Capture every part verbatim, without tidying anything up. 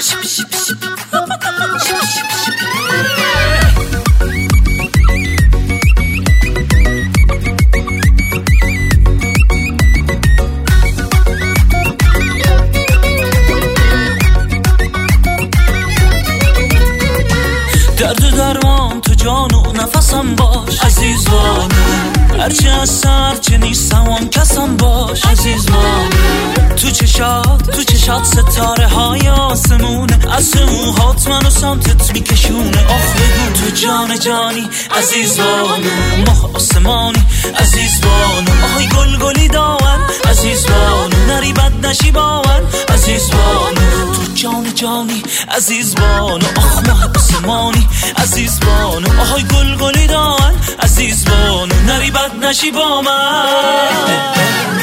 درد و درمان تو جان و نفسم باش عزیز بانو، هرچی از سر چه نیستم آن کسم باش عزیز بانو. تو چشات تو چشات ستاره های آسمونه، آسموهات منو سمتت میکشونه. آخ بگو تو جان جانی عزیز بانو، ماه آسمانی عزیز بانو. آهای گل گلی داون عزیز بانو، نری بد نشی باون عزیز بانو. تو جان جانی عزیز بانو، آخ ماه آسمانی عزیز بانو. آهای گل گلی داون عزیز بانو، نری بد نشی با من.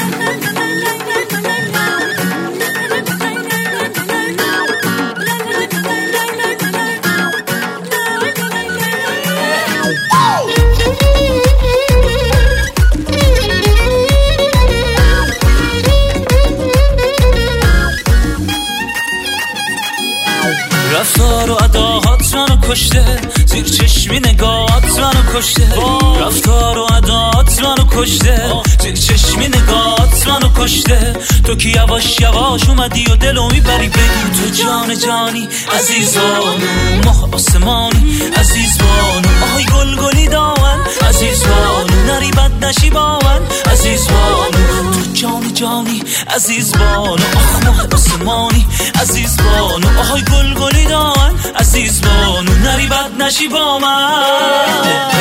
رفتار و اداهات منو کشته، زیر چشمی نگاهات منو کشته. رفتار و اداهات منو کشته، زیر چشمی نگاهات منو کشته. تو که یواش یواش اومدی و دلو میبری. بگو تو جان جانی عزیز بانو، ماه آسمانی عزیز بانو. آهای گل گلی داون عزیز بانو، نری بد نشی باون عزیز بانو. تو جان جانی عزیز بانو، آخ ماه آسمانی عزیز بانو. آهای گل گلی داون عزیز بانو، نری بد نشی با من.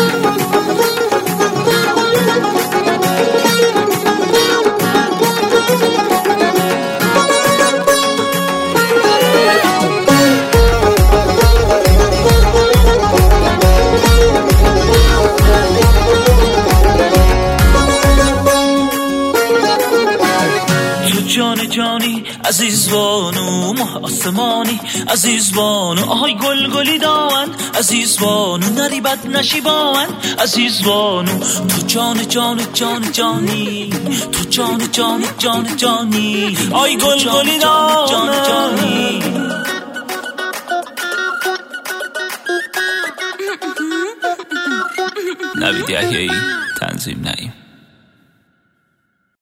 جان جانی عزیز بانو، ماه آسمانی عزیز بانو. آهای گل گلی داون عزیز بانو، نری بد نشی با من عزیز بانو. تو جان جان جان جانی، تو جان جان جان جانی. آهای گل گلی داون جان جانی. نوید یحیایی، تنظیم نعیم.